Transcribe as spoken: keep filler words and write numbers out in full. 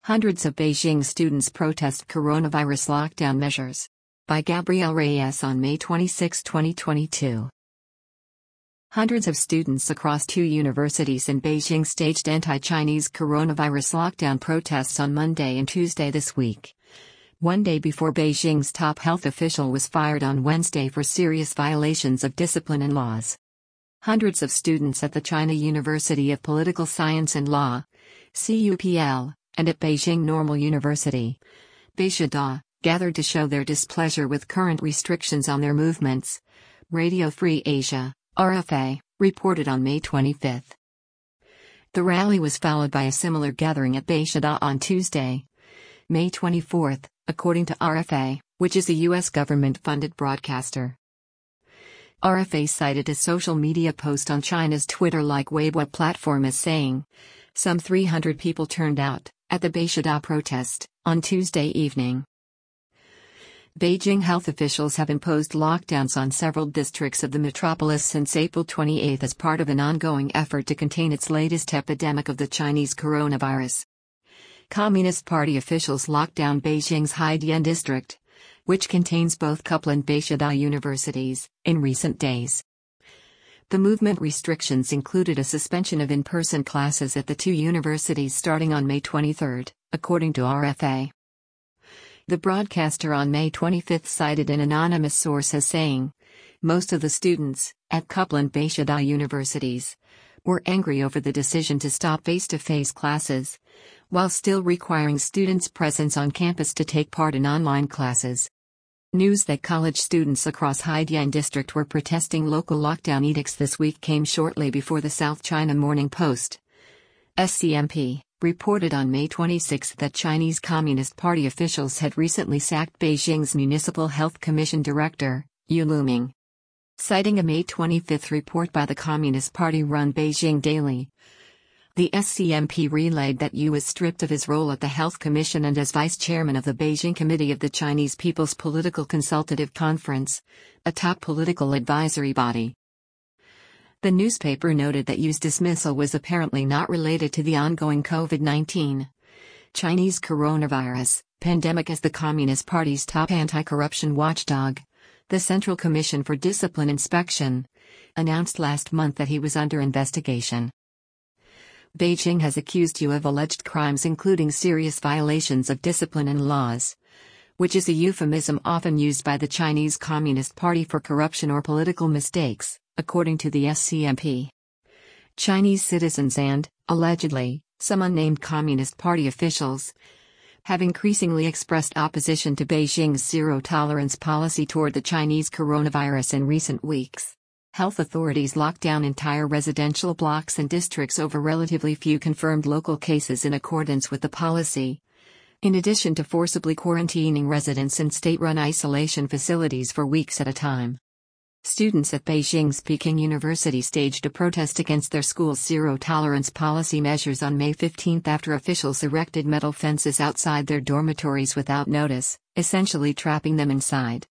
Hundreds of Beijing students protest coronavirus lockdown measures. By Gabrielle Reyes on May twenty-sixth, twenty twenty-two. Hundreds of students across two universities in Beijing staged anti-Chinese coronavirus lockdown protests on Monday and Tuesday this week. One day before Beijing's top health official was fired on Wednesday for serious violations of discipline and laws. Hundreds of students at the China University of Political Science and Law, C U P L, and at Beijing Normal University, Beishida, gathered to show their displeasure with current restrictions on their movements. Radio Free Asia, R F A, reported on May twenty-fifth. The rally was followed by a similar gathering at Beishida on Tuesday, May twenty-fourth, according to R F A, which is a U S government-funded broadcaster. R F A cited a social media post on China's Twitter-like Weibo platform as saying, some three hundred people turned out at the Beishida protest on Tuesday evening. Beijing health officials have imposed lockdowns on several districts of the metropolis since April twenty-eighth as part of an ongoing effort to contain its latest epidemic of the Chinese coronavirus. Communist Party officials locked down Beijing's Haidian district, which contains both Kupla and Beishida universities, in recent days. The movement restrictions included a suspension of in-person classes at the two universities starting on May twenty-third, according to R F A. The broadcaster on May twenty-fifth cited an anonymous source as saying, most of the students at Kupla and Beishida universities were angry over the decision to stop face-to-face classes, while still requiring students' presence on campus to take part in online classes. News that college students across Haidian district were protesting local lockdown edicts this week came shortly before the South China Morning Post, S C M P, reported on May twenty-sixth that Chinese Communist Party officials had recently sacked Beijing's Municipal Health Commission director, Yu Luming. Citing a May twenty-fifth report by the Communist Party-run Beijing Daily, the S C M P relayed that Yu was stripped of his role at the Health Commission and as vice chairman of the Beijing Committee of the Chinese People's Political Consultative Conference, a top political advisory body. The newspaper noted that Yu's dismissal was apparently not related to the ongoing COVID nineteen Chinese coronavirus pandemic as the Communist Party's top anti-corruption watchdog, the Central Commission for Discipline Inspection, announced last month that he was under investigation. Beijing has accused Yu of alleged crimes including serious violations of discipline and laws, which is a euphemism often used by the Chinese Communist Party for corruption or political mistakes, according to the S C M P. Chinese citizens and, allegedly, some unnamed Communist Party officials have increasingly expressed opposition to Beijing's zero-tolerance policy toward the Chinese coronavirus in recent weeks. Health authorities locked down entire residential blocks and districts over relatively few confirmed local cases in accordance with the policy, in addition to forcibly quarantining residents in state-run isolation facilities for weeks at a time. Students at Beijing's Peking University staged a protest against their school's zero-tolerance policy measures on May fifteenth after officials erected metal fences outside their dormitories without notice, essentially trapping them inside.